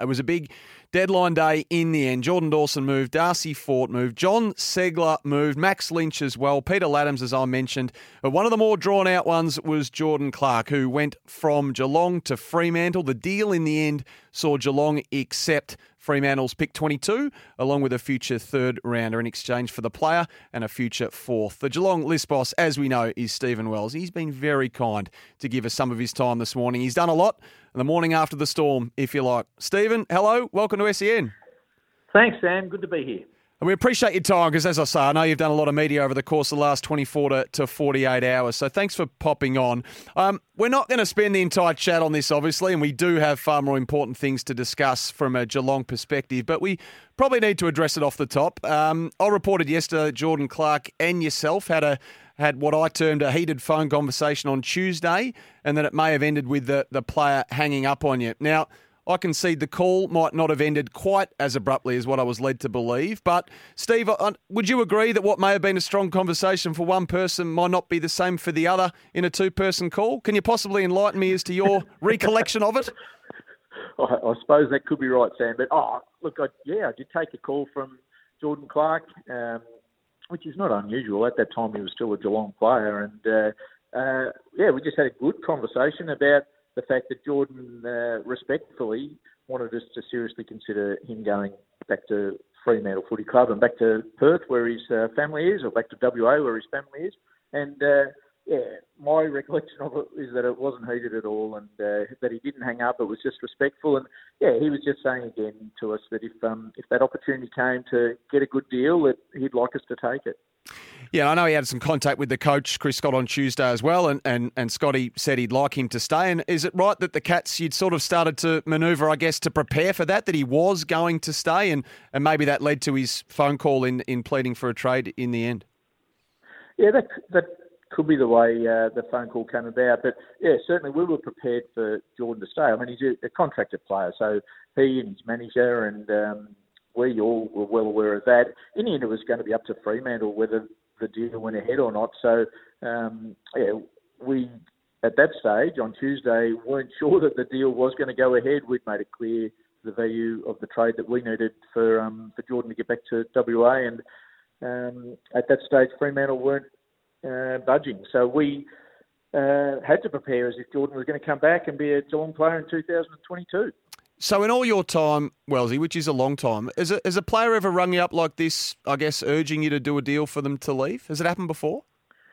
It was a big deadline day in the end. Jordan Dawson moved, Darcy Fort moved, John Segler moved, Max Lynch as well, Peter Laddams, as I mentioned. But one of the more drawn-out ones was Jordan Clark, who went from Geelong to Fremantle. The deal in the end saw Geelong accept Fremantle's pick 22, along with a future third rounder in exchange for the player and a future fourth. The Geelong list boss, as we know, is Stephen Wells. He's been very kind to give us some of his time this morning. He's done a lot the morning after the storm, if you like. Stephen, hello. Welcome to SEN. Thanks, Sam. Good to be here. And we appreciate your time because, as I say, I know you've done a lot of media over the course of the last 24 to 48 hours. So thanks for popping on. We're not going to spend the entire chat on this, obviously, and we do have far more important things to discuss from a Geelong perspective, but we probably need to address it off the top. I reported yesterday that Jordan Clark and yourself had what I termed a heated phone conversation on Tuesday, and that it may have ended with the player hanging up on you. Now, I concede the call might not have ended quite as abruptly as what I was led to believe. But, Steve, would you agree that what may have been a strong conversation for one person might not be the same for the other in a two-person call? Can you possibly enlighten me as to your recollection of it? I suppose that could be right, Sam. But, I did take a call from Jordan Clark, which is not unusual. At that time, he was still a Geelong player. And, we just had a good conversation about the fact that Jordan respectfully wanted us to seriously consider him going back to Fremantle Footy Club and back to Perth where his family is, or back to WA where his family is. And, my recollection of it is that it wasn't heated at all and that he didn't hang up. It was just respectful. And, he was just saying again to us that if that opportunity came to get a good deal, that he'd like us to take it. Yeah, I know he had some contact with the coach, Chris Scott, on Tuesday as well, and Scotty said he'd like him to stay. And is it right that the Cats, you'd sort of started to manoeuvre, I guess, to prepare for that he was going to stay, and maybe that led to his phone call in pleading for a trade in the end? Yeah, that could be the way the phone call came about. But, certainly we were prepared for Jordan to stay. I mean, he's a contracted player, so he and his manager and we all were well aware of that. In the end, it was going to be up to Fremantle whether the deal went ahead or not. So, we, at that stage, on Tuesday, weren't sure that the deal was going to go ahead. We'd made it clear the value of the trade that we needed for Jordan to get back to WA. And at that stage, Fremantle weren't budging. So we had to prepare as if Jordan was going to come back and be a Geelong player in 2022. So in all your time, Wellesley, which is a long time, has a player ever rung you up like this, I guess, urging you to do a deal for them to leave? Has it happened before?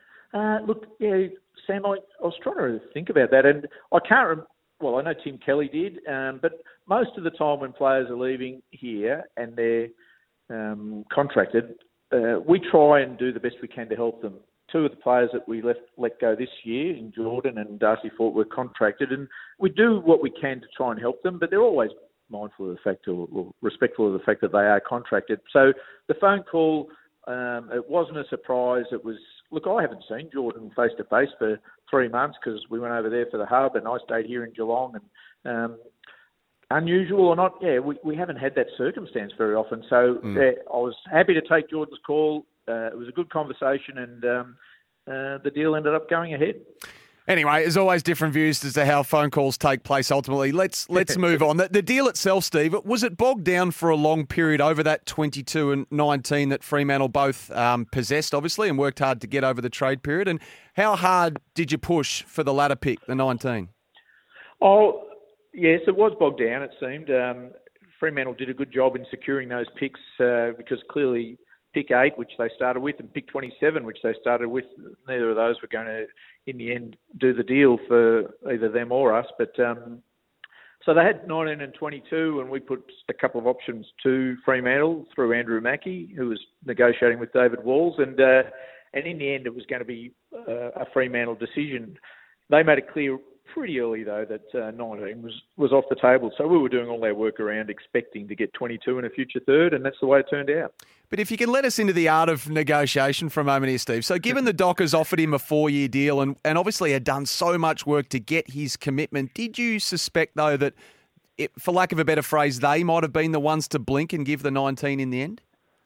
Sam, I was trying to think about that, and I can't I know Tim Kelly did, but most of the time when players are leaving here and they're contracted, we try and do the best we can to help them. Two of the players that we let go this year, in Jordan and Darcy Fort, were contracted, and we do what we can to try and help them, but they're always mindful of the fact or respectful of the fact that they are contracted. So the phone call, it wasn't a surprise. It was, I haven't seen Jordan face-to-face for 3 months because we went over there for the hub and I stayed here in Geelong. And unusual or not, we haven't had that circumstance very often. So I was happy to take Jordan's call. It was a good conversation, and the deal ended up going ahead. Anyway, there's always different views as to how phone calls take place ultimately. Let's move on. The deal itself, Steve, was it bogged down for a long period over that 22 and 19 that Fremantle both possessed, obviously, and worked hard to get over the trade period? And how hard did you push for the latter pick, the 19? Oh, yes, it was bogged down, it seemed. Fremantle did a good job in securing those picks because clearly pick 8, which they started with, and pick 27, which they started with, neither of those were going to, in the end, do the deal for either them or us. But so they had 19 and 22, and we put a couple of options to Fremantle through Andrew Mackie, who was negotiating with David Walls, and in the end, it was going to be a Fremantle decision. They made it clear pretty early, though, that 19 was off the table. So we were doing all our work around expecting to get 22 and a future third, and that's the way it turned out. But if you can let us into the art of negotiation for a moment here, Steve. So given the Dockers offered him a 4-year deal and obviously had done so much work to get his commitment, did you suspect, though, that, for lack of a better phrase, they might have been the ones to blink and give the 19 in the end?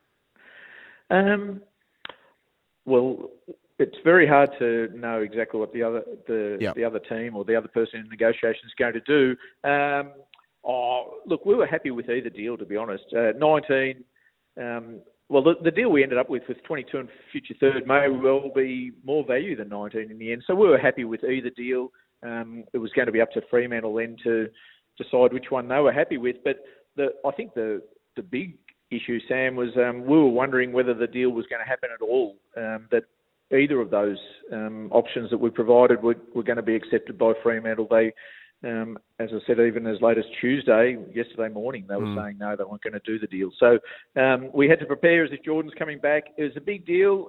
Well, it's very hard to know exactly what the other team or the other person in negotiation is going to do. Oh, look, we were happy with either deal, to be honest. 19, the deal we ended up with 22 and future third may well be more value than 19 in the end. So we were happy with either deal. It was going to be up to Fremantle then to decide which one they were happy with. But I think the big issue, Sam, was we were wondering whether the deal was going to happen at all, that either of those options that we provided were going to be accepted by Fremantle. They, as I said, even as late as yesterday morning, they were saying no, they weren't going to do the deal. So we had to prepare as if Jordan's coming back. It was a big deal,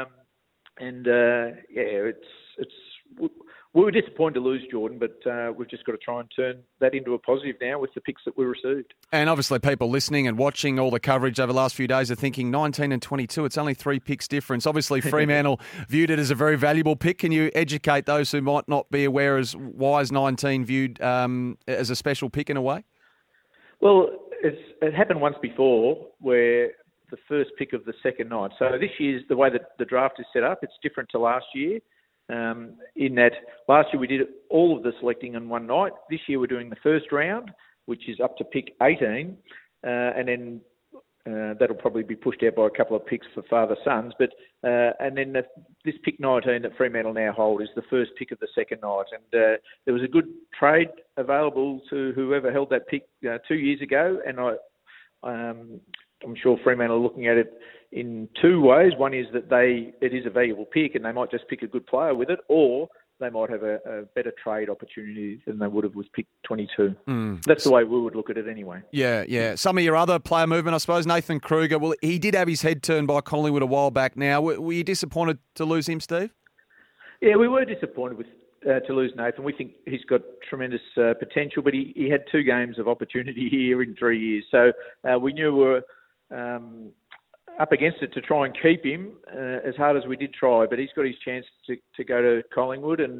we were disappointed to lose Jordan, but we've just got to try and turn that into a positive now with the picks that we received. And obviously people listening and watching all the coverage over the last few days are thinking 19 and 22, it's only 3 picks difference. Obviously Fremantle viewed it as a very valuable pick. Can you educate those who might not be aware as why is 19 viewed as a special pick in a way? Well, it happened once before where the first pick of the second night. So this year's the way that the draft is set up, it's different to last year. In that last year we did all of the selecting on one night. This year we're doing the first round, which is up to pick 18, and then that'll probably be pushed out by a couple of picks for father-sons. But and then this pick 19 that Fremantle now hold is the first pick of the second night. And there was a good trade available to whoever held that pick 2 years ago, and I'm sure Fremantle are looking at it in two ways. One is that it is a valuable pick and they might just pick a good player with it, or they might have a better trade opportunity than they would have with pick 22. That's the way we would look at it anyway. Yeah. Some of your other player movement, I suppose, Nathan Kruger, well, he did have his head turned by Collingwood a while back now. Were you disappointed to lose him, Steve? Yeah, we were disappointed to lose Nathan. We think he's got tremendous potential, but he had 2 games of opportunity here in 3 years. So we knew we were up against it to try and keep him as hard as we did try, but he's got his chance to go to Collingwood. And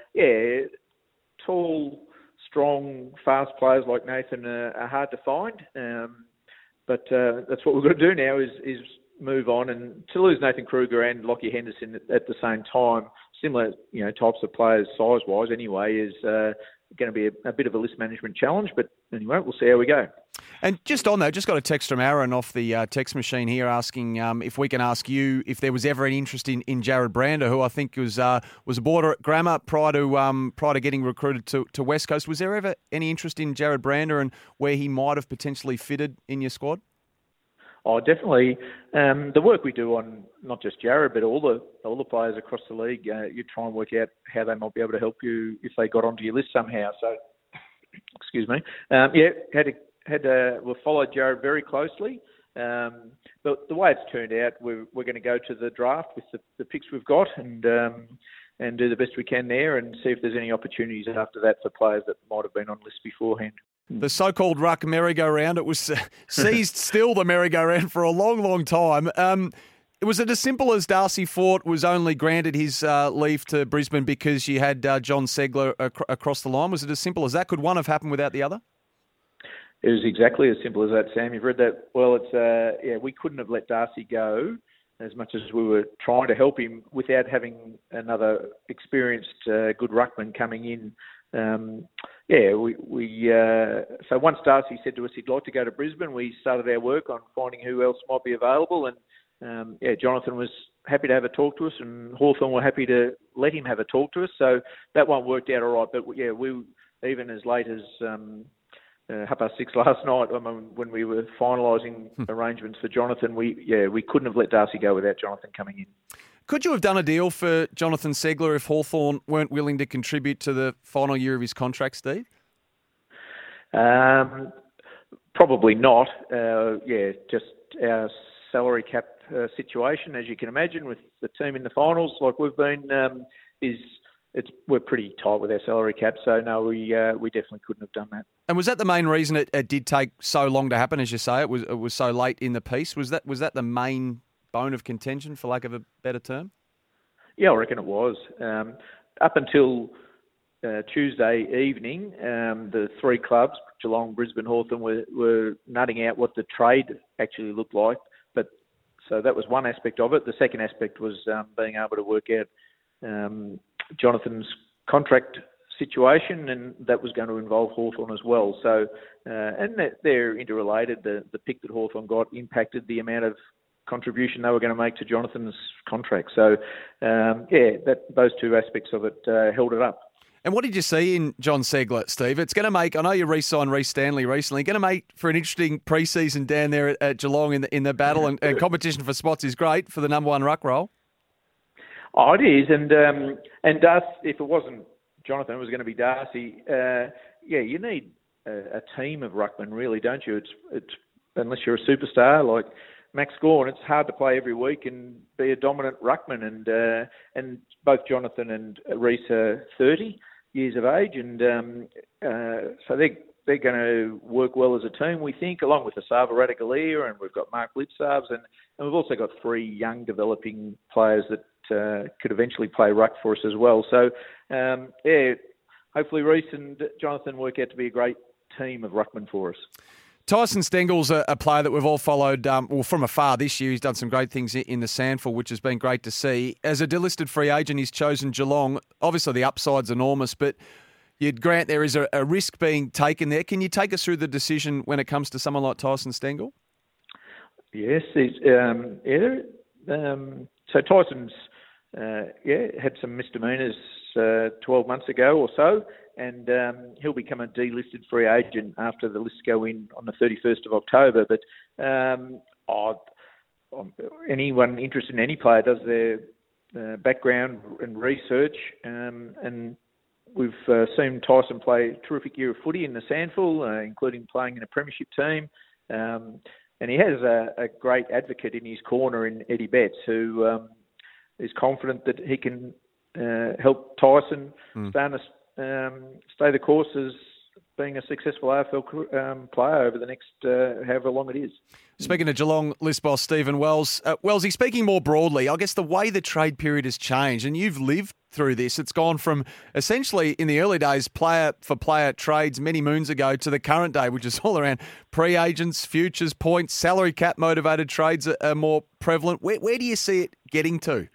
tall, strong, fast players like Nathan are hard to find. But that's what we've got to do now is move on. And to lose Nathan Kruger and Lachie Henderson at the same time, similar types of players size-wise anyway, is going to be a bit of a list management challenge. But anyway, we'll see how we go. And just on that, just got a text from Aaron off the text machine here asking if we can ask you if there was ever any interest in Jared Brander, who I think was a boarder at Grammar prior to getting recruited to West Coast. Was there ever any interest in Jared Brander and where he might have potentially fitted in your squad? Oh, definitely. The work we do on not just Jared, but all the players across the league, you try and work out how they might be able to help you if they got onto your list somehow. So, excuse me. We've followed Jared very closely. But the way it's turned out, we're going to go to the draft with the picks we've got and do the best we can there and see if there's any opportunities after that for players that might have been on lists beforehand. The so-called ruck merry-go-round, it was seized still the merry-go-round for a long, long time. Was it as simple as Darcy Fort was only granted his leave to Brisbane because you had John Segler across the line? Was it as simple as that? Could one have happened without the other? It was exactly as simple as that, Sam. You've read that well. It's we couldn't have let Darcy go as much as we were trying to help him without having another experienced good ruckman coming in. So once Darcy said to us he'd like to go to Brisbane, we started our work on finding who else might be available. And Jonathan was happy to have a talk to us, and Hawthorn were happy to let him have a talk to us. So that one worked out all right. But we even as late as 6:30 last night, when we were finalising arrangements for Jonathan, we couldn't have let Darcy go without Jonathan coming in. Could you have done a deal for Jonathan Segler if Hawthorn weren't willing to contribute to the final year of his contract, Steve? Probably not. Just our salary cap situation, as you can imagine, with the team in the finals like we've been, we're pretty tight with our salary cap. So no, we definitely couldn't have done that. And was that the main reason it did take so long to happen? As you say, it was so late in the piece. Was that the main bone of contention, for lack of a better term? Yeah, I reckon it was. Up until Tuesday evening, the 3 clubs, Geelong, Brisbane, Hawthorn, were nutting out what the trade actually looked like. So that was one aspect of it. The second aspect was being able to work out Jonathan's contract situation, and that was going to involve Hawthorn as well. So, and they're interrelated. The pick that Hawthorn got impacted the amount of contribution they were going to make to Jonathan's contract. So, those two aspects of it held it up. And what did you see in John Segler, Steve? It's going to make, I know you re-signed Reece Stanley recently, going to make for an interesting pre-season down there at Geelong in the battle, and competition for spots is great for the number one ruck role. Oh, it is, and Darcy, if it wasn't Jonathan, it was going to be Darcy. You need a team of ruckmen, really, don't you? It's unless you're a superstar like Max Gawn, it's hard to play every week and be a dominant ruckman. And both Jonathan and Reece are 30 years of age, and so they're going to work well as a team, we think, along with Asava Radicalier, and we've got Mark Blitzarves, and we've also got three young developing players that could eventually play ruck for us as well. So, hopefully Reece and Jonathan work out to be a great team of ruckmen for us. Tyson Stengel's a player that we've all followed from afar this year. He's done some great things in the SANFL, which has been great to see. As a delisted free agent, he's chosen Geelong. Obviously, the upside's enormous, but you'd grant there is a risk being taken there. Can you take us through the decision when it comes to someone like Tyson Stengel? Yes. So Tyson's had some misdemeanours 12 months ago or so, and he'll become a delisted free agent after the lists go in on the 31st of October. But anyone interested in any player does their background and research, and we've seen Tyson play a terrific year of footy in the SANFL, including playing in a premiership team. And he has a great advocate in his corner in Eddie Betts, who is confident that he can help Tyson stay the course as being a successful AFL player over the next however long it is. Speaking of Geelong list boss Stephen Wells, Wellsy, speaking more broadly, I guess the way the trade period has changed, and you've lived through this, it's gone from essentially in the early days player for player trades many moons ago to the current day, which is all around pre-agents, futures, points, salary cap motivated trades are more prevalent. Where do you see it getting to?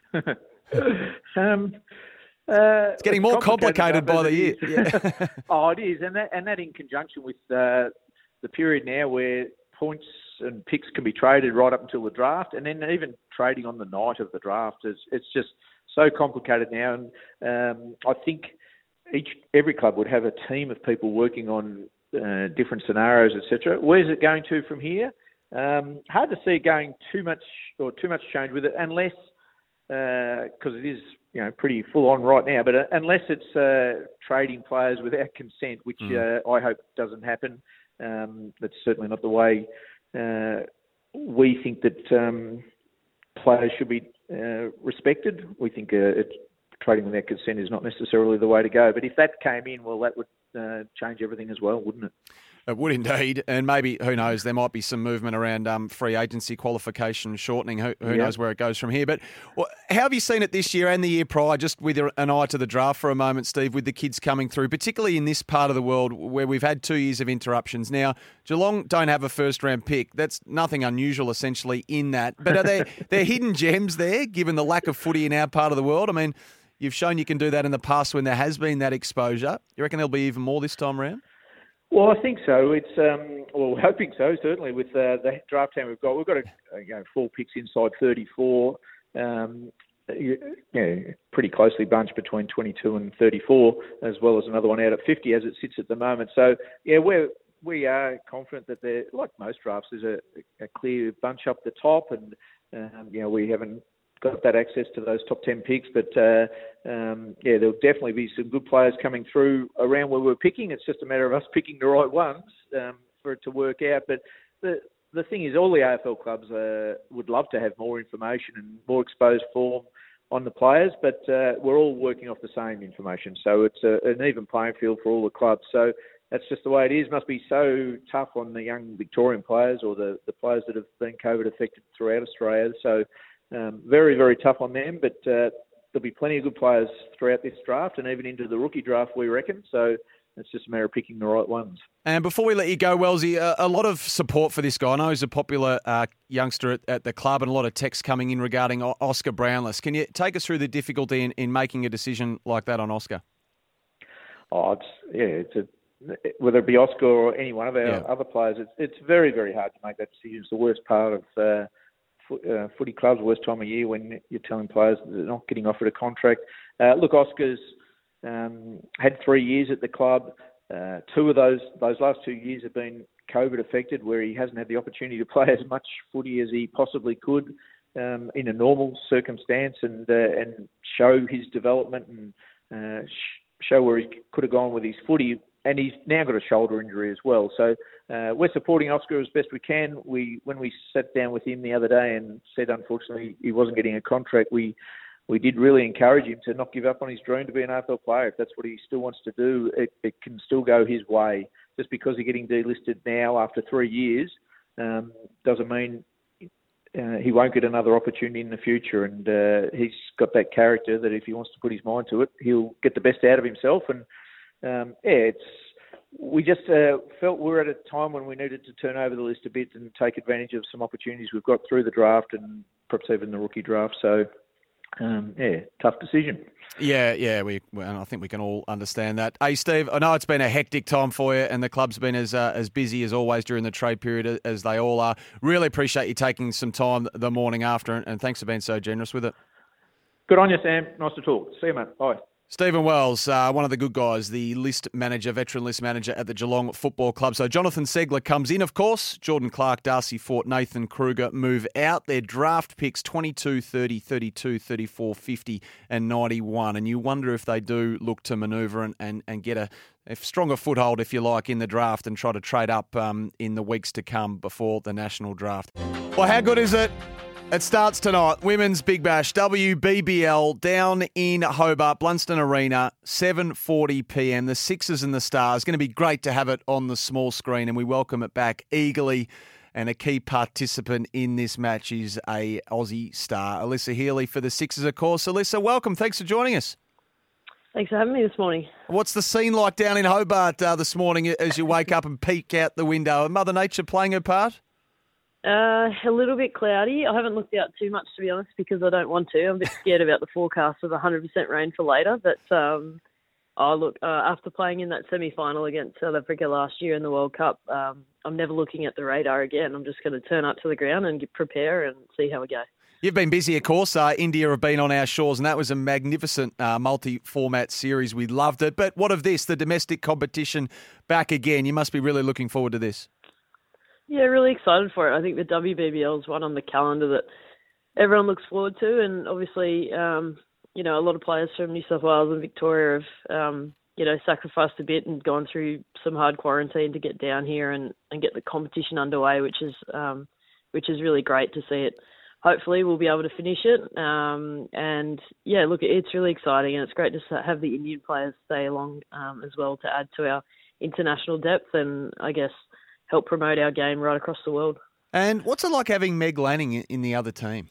It's getting more complicated by the year. Yeah. Oh, it is, and that in conjunction with the period now where points and picks can be traded right up until the draft, and then even trading on the night of the draft it's just so complicated now. And I think every club would have a team of people working on different scenarios, etc. Where's it going to from here? Hard to see it going too much change with it, unless because it is pretty full on right now. But unless it's trading players without consent, which I hope doesn't happen. That's certainly not the way we think that players should be respected. We think trading without consent is not necessarily the way to go. But if that came in, well, that would change everything as well, wouldn't it? It would indeed. And maybe, who knows, there might be some movement around free agency qualification shortening. Who knows where it goes from here. But how have you seen it this year and the year prior, just with an eye to the draft for a moment, Steve, with the kids coming through, particularly in this part of the world where we've had 2 years of interruptions. Now, Geelong don't have a first-round pick. That's nothing unusual, essentially, in that. But are there hidden gems there, given the lack of footy in our part of the world? I mean, you've shown you can do that in the past when there has been that exposure. You reckon there'll be even more this time around? Well, I think so. It's we're hoping so. Certainly, with the draft team we've got 4 picks inside 34. Pretty closely bunched between 22 and 34, as well as another one out at 50 as it sits at the moment. So we are confident that there, like most drafts, there's a clear bunch up the top, and we haven't got that access to those top 10 picks, but there'll definitely be some good players coming through around where we're picking. It's just a matter of us picking the right ones for it to work out. But the thing is, all the AFL clubs would love to have more information and more exposed form on the players, but we're all working off the same information. So it's an even playing field for all the clubs. So that's just the way it is. It must be so tough on the young Victorian players or the players that have been COVID affected throughout Australia. So very, very tough on them, but there'll be plenty of good players throughout this draft and even into the rookie draft, we reckon. So it's just a matter of picking the right ones. And before we let you go, Wellsy, a lot of support for this guy. I know he's a popular youngster at the club, and a lot of texts coming in regarding Oscar Brownless. Can you take us through the difficulty in making a decision like that on Oscar? Whether it be Oscar or any one of our other players, it's very, very hard to make that decision. It's the worst part of footy clubs, worst time of year when you're telling players that they're not getting offered a contract. Look, Oscar's had 3 years at the club. Two of those last 2 years have been COVID affected, where he hasn't had the opportunity to play as much footy as he possibly could in a normal circumstance, and show his development and show where he could have gone with his footy. And he's now got a shoulder injury as well. So we're supporting Oscar as best we can. When we sat down with him the other day and said, unfortunately, he wasn't getting a contract, we did really encourage him to not give up on his dream to be an AFL player. If that's what he still wants to do, it can still go his way. Just because he's getting delisted now after 3 years doesn't mean he won't get another opportunity in the future. And he's got that character that if he wants to put his mind to it, he'll get the best out of himself. And we just felt we were at a time when we needed to turn over the list a bit and take advantage of some opportunities we've got through the draft and perhaps even the rookie draft. So, tough decision. Yeah, I think we can all understand that. Hey, Steve, I know it's been a hectic time for you, and the club's been as busy as always during the trade period as they all are. Really appreciate you taking some time the morning after, and thanks for being so generous with it. Good on you, Sam. Nice to talk. See you, mate. Bye. Stephen Wells, one of the good guys, the veteran list manager at the Geelong Football Club. So Jonathan Segler comes in, of course. Jordan Clark, Darcy Fort, Nathan Kruger move out. Their draft picks 22, 30, 32, 34, 50 and 91. And you wonder if they do look to manoeuvre and get a stronger foothold, if you like, in the draft and try to trade up in the weeks to come before the national draft. Well, how good is it? It starts tonight, Women's Big Bash, WBBL, down in Hobart, Blunston Arena, 7:40pm. The Sixers and the Stars. Going to be great to have it on the small screen, and we welcome it back eagerly. And a key participant in this match is a Aussie star, Alyssa Healy for the Sixers, of course. Alyssa, welcome. Thanks for joining us. Thanks for having me this morning. What's the scene like down in Hobart this morning as you wake up and peek out the window? Mother Nature playing her part? A little bit cloudy. I haven't looked out too much, to be honest, because I don't want to. I'm a bit scared about the forecast of 100% rain for later. But after playing in that semi-final against South Africa last year in the World Cup, I'm never looking at the radar again. I'm just going to turn up to the ground and prepare and see how we go. You've been busy, of course. India have been on our shores, and that was a magnificent multi-format series. We loved it. But what of this, the domestic competition back again? You must be really looking forward to this. Yeah, really excited for it. I think the WBBL is one on the calendar that everyone looks forward to, and obviously, a lot of players from New South Wales and Victoria have, sacrificed a bit and gone through some hard quarantine to get down here and get the competition underway, which is really great to see it. Hopefully, we'll be able to finish it, it's really exciting, and it's great to have the Indian players stay along as well to add to our international depth and, I guess, help promote our game right across the world. And what's it like having Meg Lanning in the other team?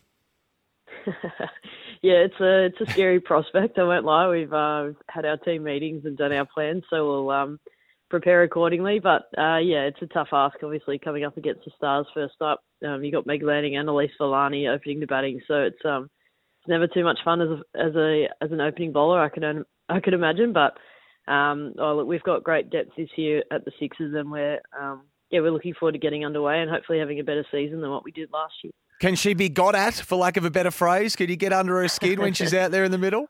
Yeah, it's a scary prospect, I won't lie. We've had our team meetings and done our plans, so we'll prepare accordingly. But, it's a tough ask, obviously, coming up against the Stars first up. You got Meg Lanning and Elise Villani opening the batting, so it's never too much fun as an opening bowler, I could imagine. But we've got great depth this year at the Sixers, and we're looking forward to getting underway and hopefully having a better season than what we did last year. Can she be got at, for lack of a better phrase? Could you get under her skin when she's out there in the middle?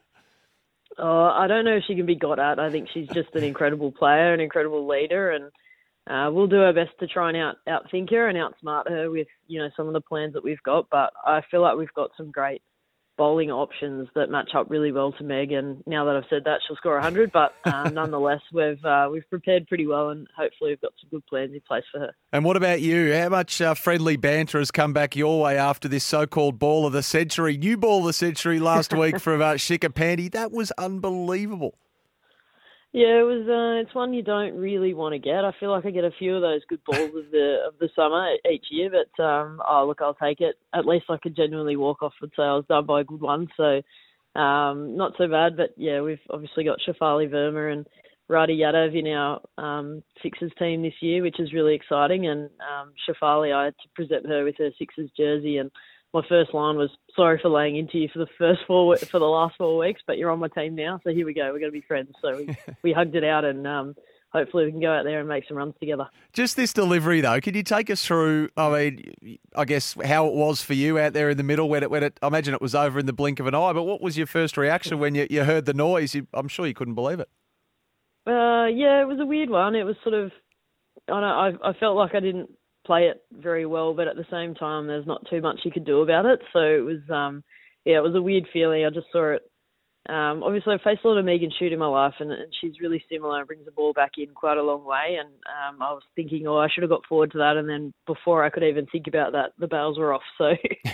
I don't know if she can be got at. I think she's just an incredible player, an incredible leader, and we'll do our best to try and outthink her and outsmart her with, some of the plans that we've got. But I feel like we've got some great bowling options that match up really well to Meg, and now that I've said that, she'll score 100, but nonetheless we've prepared pretty well, and hopefully we've got some good plans in place for her. And what about you? How much friendly banter has come back your way after this so-called ball of the century? New ball of the century last week from Shikha Pandey. That was unbelievable. Yeah, it was. It's one you don't really want to get. I feel like I get a few of those good balls of the summer each year, but I'll take it. At least I could genuinely walk off and say I was done by a good one. So not so bad. But yeah, we've obviously got Shafali Verma and Radhi Yadav in our Sixers team this year, which is really exciting. And Shafali, I had to present her with her Sixers jersey, and my first line was, sorry for laying into you for the last 4 weeks, but you're on my team now, so here we go. We're going to be friends. So we hugged it out, and hopefully we can go out there and make some runs together. Just this delivery, though, could you take us through, I guess, how it was for you out there in the middle when it I imagine it was over in the blink of an eye, but what was your first reaction when you heard the noise? I'm sure you couldn't believe it. Yeah, it was a weird one. It was sort of, I felt like I didn't play it very well, but at the same time, there's not too much you could do about it. So it was, it was a weird feeling. I just saw it. Obviously, I've faced a lot of Megan Shoot in my life, and she's really similar and brings the ball back in quite a long way. And I was thinking, I should have got forward to that. And then before I could even think about that, the bails were off. So,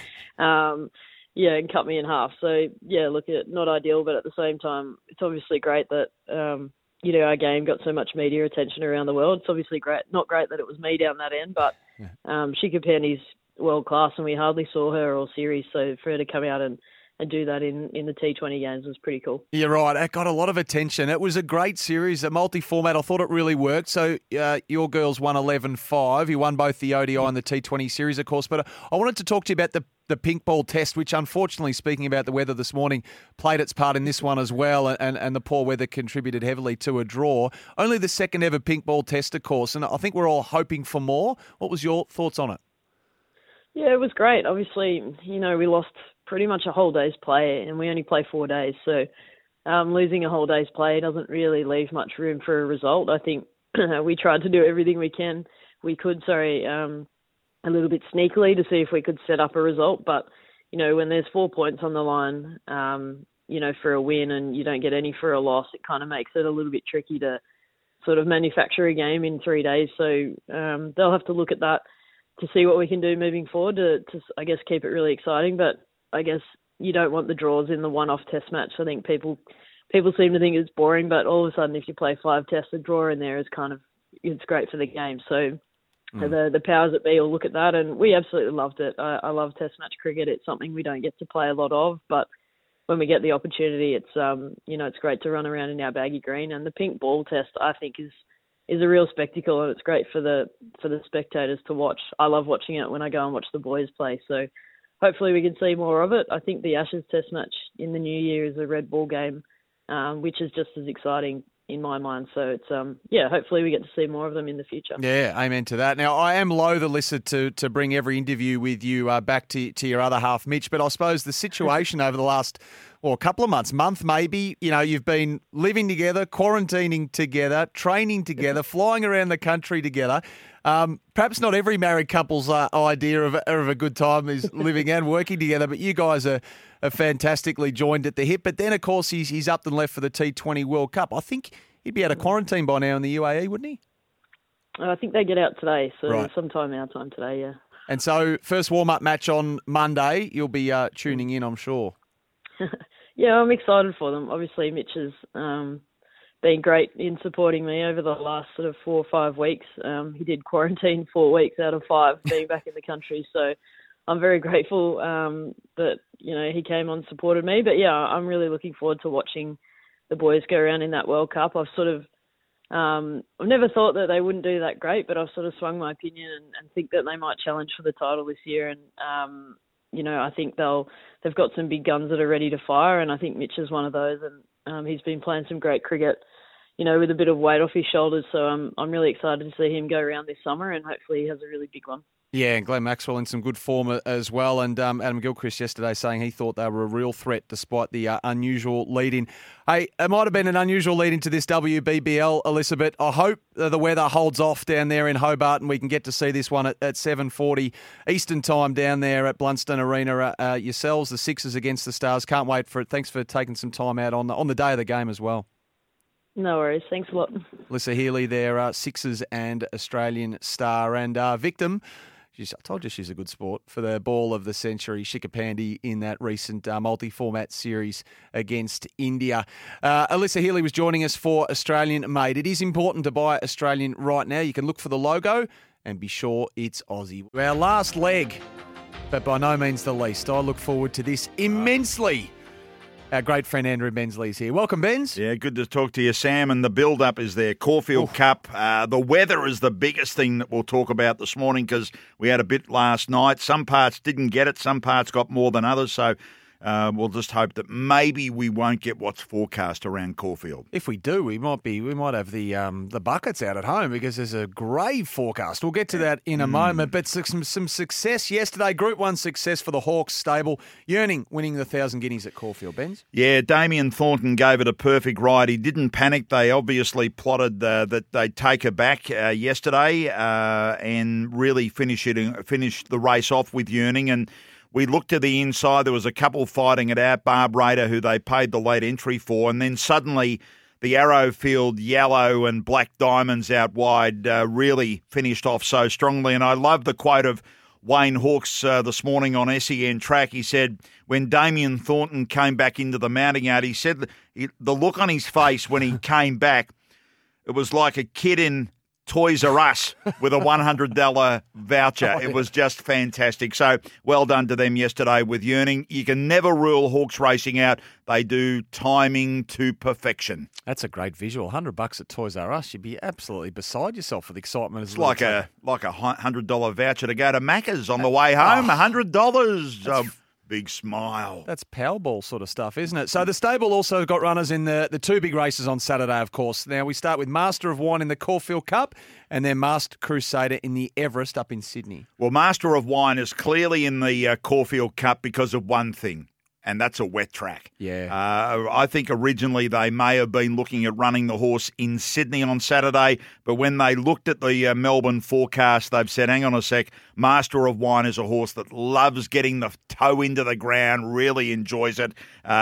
and cut me in half. So, look, not ideal, but at the same time, it's obviously great that, our game got so much media attention around the world. It's obviously not great that it was me down that end, but Shika Penny's world class, and we hardly saw her all series. So for her to come out and do that in the T20 games was pretty cool. You're right. It got a lot of attention. It was a great series, a multi-format. I thought it really worked. So your girls won 11-5. You won both the ODI and the T20 series, of course. But I wanted to talk to you about the pink ball test, which unfortunately, speaking about the weather this morning, played its part in this one as well. And the poor weather contributed heavily to a draw. Only the second ever pink ball test, of course. And I think we're all hoping for more. What was your thoughts on it? Yeah, it was great. Obviously, we lost pretty much a whole day's play, and we only play 4 days. So losing a whole day's play doesn't really leave much room for a result. I think we tried to do everything we could, a little bit sneakily to see if we could set up a result. But, when there's 4 points on the line, for a win and you don't get any for a loss, it kind of makes it a little bit tricky to sort of manufacture a game in 3 days. So they'll have to look at that to see what we can do moving forward to I guess, keep it really exciting. But I guess you don't want the draws in the one-off test match. I think people seem to think it's boring, but all of a sudden if you play 5 tests, a draw in there is it's great for the game. So the powers that be will look at that, and we absolutely loved it. I love test match cricket. It's something we don't get to play a lot of, but when we get the opportunity, it's it's great to run around in our baggy green. And the pink ball test, I think, is a real spectacle, and it's great for the spectators to watch. I love watching it when I go and watch the boys play. So hopefully we can see more of it. I think the Ashes test match in the new year is a red ball game, which is just as exciting in my mind. So it's, hopefully we get to see more of them in the future. Yeah, amen to that. Now, I am loath, Alyssa, to bring every interview with you back to your other half, Mitch, but I suppose the situation over the last, a couple of month maybe, you've been living together, quarantining together, training together, flying around the country together. Perhaps not every married couple's idea of a good time is living and working together, but you guys are fantastically joined at the hip. But then, of course, he's up and left for the T20 World Cup. I think he'd be out of quarantine by now in the UAE, wouldn't he? I think they get out today, so right. Sometime our time today, yeah. And so, first warm-up match on Monday, you'll be tuning in, I'm sure. Yeah, I'm excited for them. Obviously, Mitch has been great in supporting me over the last sort of 4 or 5 weeks. He did quarantine 4 weeks out of 5 being back in the country, so I'm very grateful that he came on and supported me. But yeah, I'm really looking forward to watching the boys go around in that World Cup. I've sort of I've never thought that they wouldn't do that great, but I've sort of swung my opinion and think that they might challenge for the title this year. And I think they've got some big guns that are ready to fire, and I think Mitch is one of those. And he's been playing some great cricket, with a bit of weight off his shoulders. So I'm really excited to see him go around this summer, and hopefully he has a really big one. Yeah, and Glenn Maxwell in some good form as well. And Adam Gilchrist yesterday saying he thought they were a real threat despite the unusual lead-in. Hey, it might have been an unusual lead-in to this WBBL, Elizabeth. I hope the weather holds off down there in Hobart and we can get to see this one at 7:40 Eastern Time down there at Blundstone Arena. Yourselves, the Sixers against the Stars. Can't wait for it. Thanks for taking some time out on the day of the game as well. No worries. Thanks a lot. Alyssa Healy there, Sixers and Australian star. And victim... I told you she's a good sport for the ball of the century, Shika Pandey, in that recent multi-format series against India. Alyssa Healy was joining us for Australian Made. It is important to buy Australian right now. You can look for the logo and be sure it's Aussie. Our last leg, but by no means the least. I look forward to this immensely. Our great friend Andrew Bensley's here. Welcome, Benz. Yeah, good to talk to you, Sam. And the build-up is there. Caulfield Cup. The weather is the biggest thing that we'll talk about this morning because we had a bit last night. Some parts didn't get it. Some parts got more than others. So we'll just hope that maybe we won't get what's forecast around Caulfield. If we do, we might have the buckets out at home because there's a grave forecast. We'll get to that in a moment. But some success yesterday. Group 1 success for the Hawks stable. Yearning winning the 1,000 guineas at Caulfield, Benz. Yeah, Damien Thornton gave it a perfect ride. He didn't panic. They obviously plotted that they'd take her back yesterday and really finish the race off with Yearning. And we looked to the inside. There was a couple fighting it out, Barb Raider, who they paid the late entry for. And then suddenly the Arrowfield Yellow and Black Diamonds out wide really finished off so strongly. And I love the quote of Wayne Hawkes this morning on SEN Track. He said, when Damien Thornton came back into the mounting yard, he said the look on his face when he came back, it was like a kid in Toys R Us with a $100 voucher. It was just fantastic. So well done to them yesterday with Yearning. You can never rule Hawks racing out. They do timing to perfection. That's a great visual. $100 at Toys R Us. You'd be absolutely beside yourself with excitement. It's like a $100 voucher to go to Macca's on the way home. $100. Big smile. That's Powerball sort of stuff, isn't it? So the stable also got runners in the two big races on Saturday, of course. Now we start with Master of Wine in the Caulfield Cup and then Masked Crusader in the Everest up in Sydney. Well, Master of Wine is clearly in the Caulfield Cup because of one thing, and that's a wet track. Yeah. I think originally they may have been looking at running the horse in Sydney on Saturday, but when they looked at the Melbourne forecast, they've said, hang on a sec, Master of Wine is a horse that loves getting the toe into the ground, really enjoys it,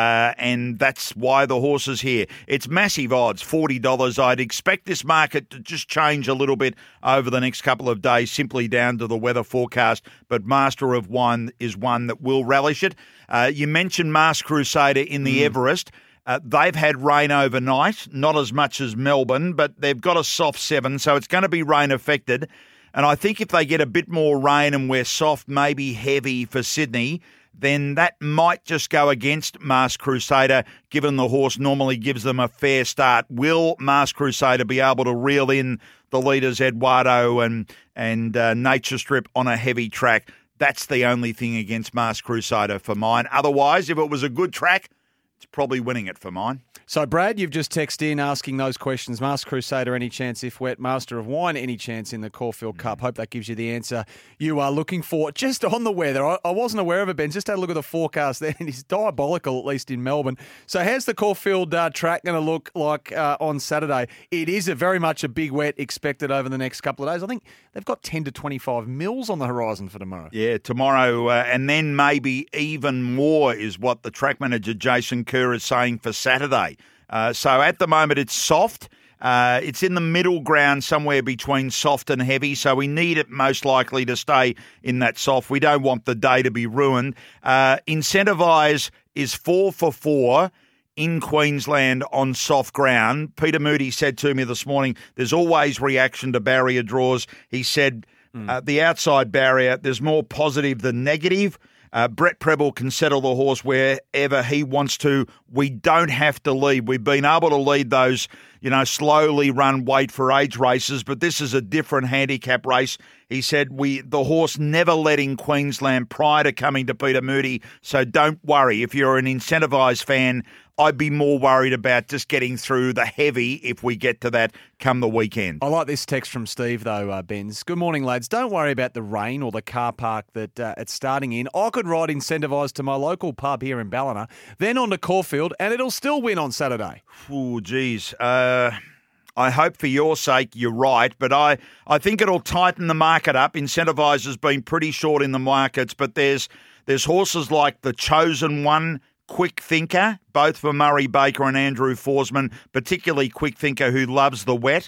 and that's why the horse is here. It's massive odds, $40. I'd expect this market to just change a little bit over the next couple of days, simply down to the weather forecast, but Master of Wine is one that will relish it. You mentioned Masked Crusader in the Everest. They've had rain overnight, not as much as Melbourne, but they've got a soft 7, so it's going to be rain affected. And I think if they get a bit more rain and we're soft, maybe heavy for Sydney, then that might just go against Masked Crusader, given the horse normally gives them a fair start. Will Masked Crusader be able to reel in the leaders Eduardo and Nature Strip on a heavy track? That's the only thing against Masked Crusader for mine. Otherwise, if it was a good track, it's probably winning it for mine. So, Brad, you've just texted in asking those questions. Masked Crusader, any chance if wet? Master of Wine, any chance in the Caulfield Cup? Hope that gives you the answer you are looking for. Just on the weather, I wasn't aware of it, Ben. Just had a look at the forecast there, and it's diabolical, at least in Melbourne. So how's the Caulfield track going to look like on Saturday? It is very much a big wet expected over the next couple of days. I think they've got 10 to 25 mils on the horizon for tomorrow. Yeah, tomorrow, and then maybe even more is what the track manager, Jason Kerr, is saying for Saturday. So at the moment it's soft. It's in the middle ground somewhere between soft and heavy, so we need it most likely to stay in that soft. We don't want the day to be ruined. Incentivise is 4 for 4 in Queensland on soft ground. Peter Moody said to me this morning, there's always reaction to barrier draws. He said the outside barrier, there's more positive than negative. Brett Preble can settle the horse wherever he wants to. We don't have to lead. We've been able to lead those, slowly run weight for age races, but this is a different handicap race. He said the horse never led in Queensland prior to coming to Peter Moody, so don't worry. If you're an Incentivised fan, I'd be more worried about just getting through the heavy if we get to that come the weekend. I like this text from Steve, though, Benz. Good morning, lads. Don't worry about the rain or the car park that it's starting in. I could ride Incentivised to my local pub here in Ballina, then on to Caulfield, and it'll still win on Saturday. Oh, geez. I hope for your sake you're right, but I think it'll tighten the market up. Incentivised has been pretty short in the markets, but there's horses like the Chosen One, Quick Thinker, both for Murray Baker and Andrew Forsman, particularly Quick Thinker, who loves the wet.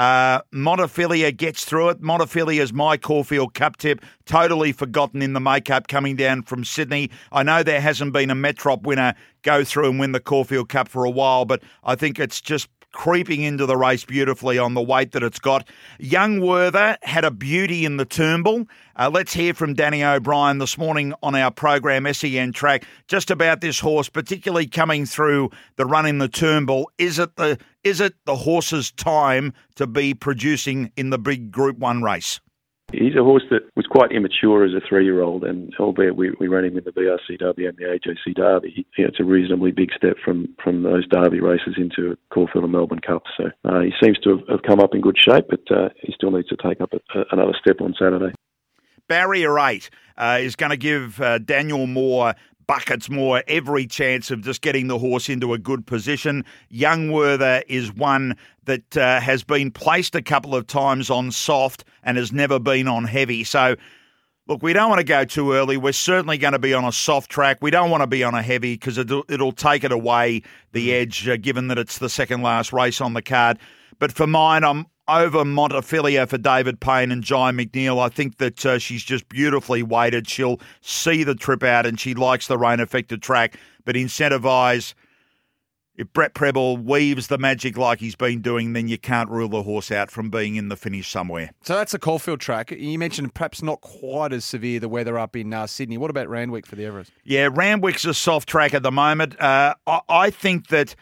Montefilia gets through it. Montefilia is my Caulfield Cup tip. Totally forgotten in the makeup coming down from Sydney. I know there hasn't been a Metrop winner go through and win the Caulfield Cup for a while, but I think it's just creeping into the race beautifully on the weight that it's got. Young Werther had a beauty in the Turnbull. Let's hear from Danny O'Brien this morning on our program SEN Track just about this horse, particularly coming through the run in the Turnbull. Is it the horse's time to be producing in the big Group 1 race? He's a horse that was quite immature as a 3-year-old, and albeit we ran him in the BRCW and the AJC Derby, it's a reasonably big step from those Derby races into Caulfield and Melbourne Cup. So he seems to have come up in good shape, but he still needs to take up another step on Saturday. Barrier 8 is going to give Daniel Moore buckets more every chance of just getting the horse into a good position. Young Werther is one that has been placed a couple of times on soft and has never been on heavy. So, look, we don't want to go too early. We're certainly going to be on a soft track. We don't want to be on a heavy because it'll take it away, the edge, given that it's the second last race on the card. But for mine, I'm over Montefilia for David Payne and Jai McNeil. I think that she's just beautifully weighted. She'll see the trip out and she likes the rain-affected track. But incentivise, if Brett Preble weaves the magic like he's been doing, then you can't rule the horse out from being in the finish somewhere. So that's the Caulfield track. You mentioned perhaps not quite as severe the weather up in Sydney. What about Randwick for the Everest? Yeah, Randwick's a soft track at the moment. I think that...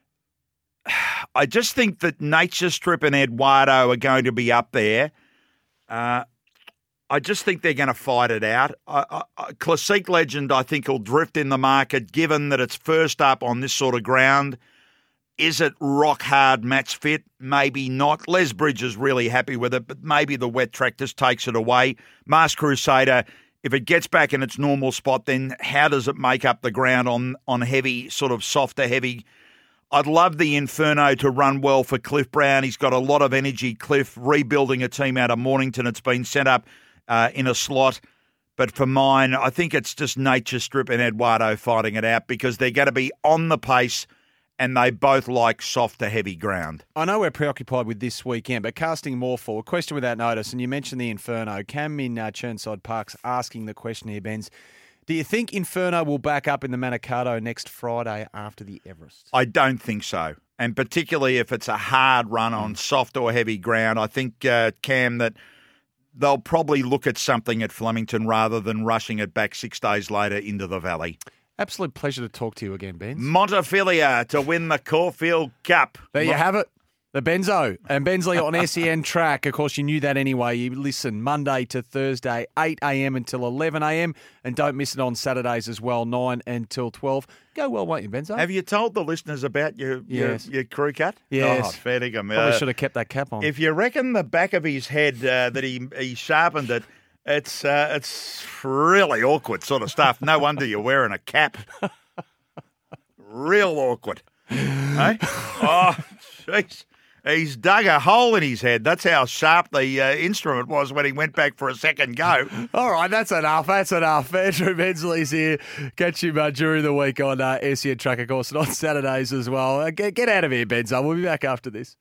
I just think that Nature Strip and Eduardo are going to be up there. I just think they're going to fight it out. Classique Legend, I think, will drift in the market, given that it's first up on this sort of ground. Is it rock hard match fit? Maybe not. Les Bridge is really happy with it, but maybe the wet track just takes it away. Masked Crusader, if it gets back in its normal spot, then how does it make up the ground on heavy, sort of softer, heavy? I'd love the Inferno to run well for Cliff Brown. He's got a lot of energy, Cliff, rebuilding a team out of Mornington. It's been set up in a slot. But for mine, I think it's just Nature Strip and Eduardo fighting it out because they're going to be on the pace and they both like softer, heavy ground. I know we're preoccupied with this weekend, but casting more forward, question without notice, and you mentioned the Inferno. Cam in Churnside Park's asking the question here, Benz. Do you think Inferno will back up in the Manikato next Friday after the Everest? I don't think so. And particularly if it's a hard run on soft or heavy ground, I think, Cam, that they'll probably look at something at Flemington rather than rushing it back 6 days later into the valley. Absolute pleasure to talk to you again, Ben. Montefilia to win the Caulfield Cup. There you have it. The Benzo and Bensley on SEN Track. Of course, you knew that anyway. You listen Monday to Thursday, 8 a.m. until 11 a.m. And don't miss it on Saturdays as well, 9 until 12. Go well, won't you, Benzo? Have you told the listeners about your crew cut? Yes. Oh, fair dinkum. Probably should have kept that cap on. If you reckon the back of his head that he sharpened it, it's really awkward sort of stuff. No wonder you're wearing a cap. Real awkward. Hey? Oh, jeez. He's dug a hole in his head. That's how sharp the instrument was when he went back for a second go. All right, that's enough. Andrew Bensley's here. Catch him during the week on SEN Track, of course, and on Saturdays as well. Get out of here, Benzo. We'll be back after this.